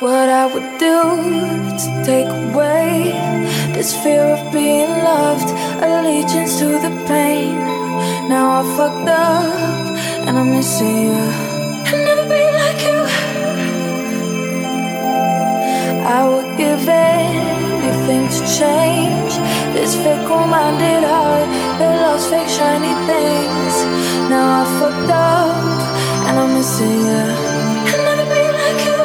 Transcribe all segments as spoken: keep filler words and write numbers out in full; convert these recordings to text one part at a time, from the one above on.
what I would do to take away this fear of being loved, allegiance to the pain. Now I fucked up and I'm missing you. I'll never be like you. I would give anything to change this fickle-minded heart that loves fake shiny things. Now I fucked up and I'm missing you. I'll never be like you.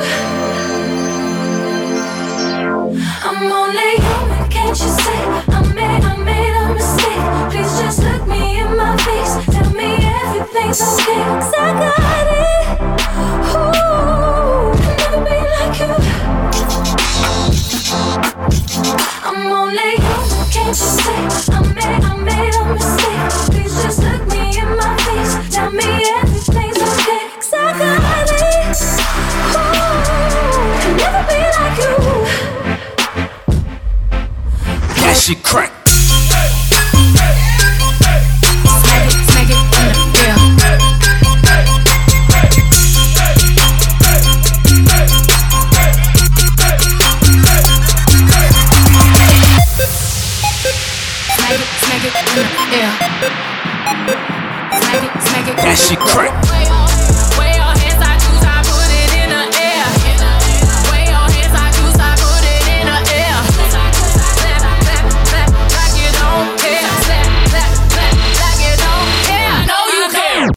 I'm only human, can't you see? I made, I made a mistake. Please just look me in my face. Tell me everything's okay, 'cause I got it. Ooh, I'll never be like you. I'm only human, can't you see? I made, I made a mistake. Please just look me in my face. Tell me everything's okay, 'cause I got it. Ooh, I'll never be like you. That shit crack.